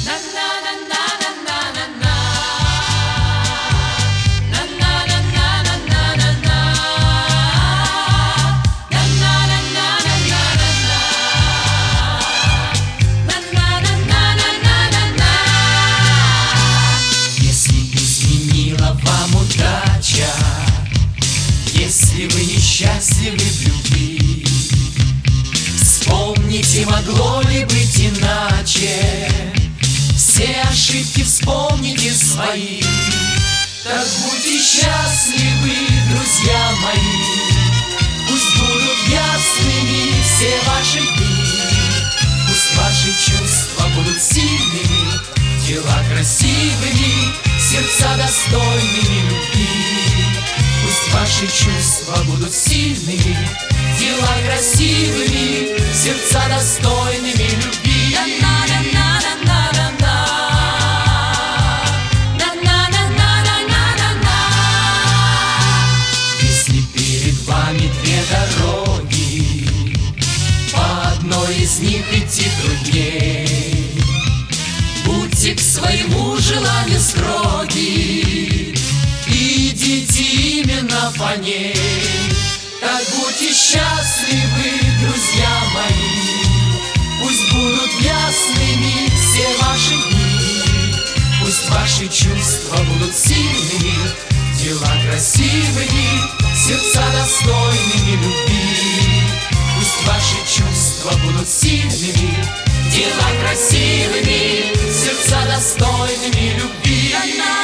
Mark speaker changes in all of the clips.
Speaker 1: Если вы несчастливы в любви, вспомните, могло ли быть иначе. Все ошибки вспомните свои. Так будьте счастливы, друзья мои. Пусть будут ясными все ваши дни. Пусть ваши чувства будут сильными, дела красивыми, сердца достойными любви. Пусть ваши чувства будут сильными, дела красивыми, сердца достойными любви. Если перед вами две дороги, по одной из них идти трудней, будьте к своему желанию строги, идите именно по ней. Так будьте счастливы, друзья мои. Пусть будут ясными все ваши дни. Пусть ваши чувства будут сильными, дела красивыми, сердца достойными любви. Пусть ваши чувства будут сильными, дела красивыми, сердца достойными любви.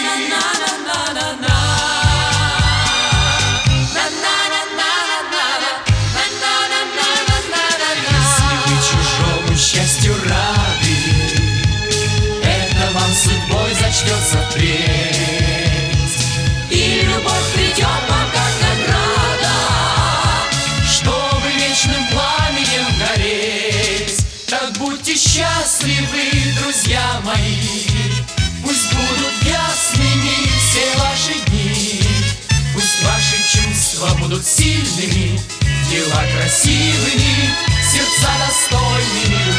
Speaker 1: Счастью рады, это вам судьбой зачтется впредь, и любовь придет вам как награда, чтобы вечным пламенем гореть. Так будьте счастливы, друзья мои. Пусть будут ясными все ваши дни. Пусть ваши чувства будут сильными, дела красивыми, сердца достойными любви.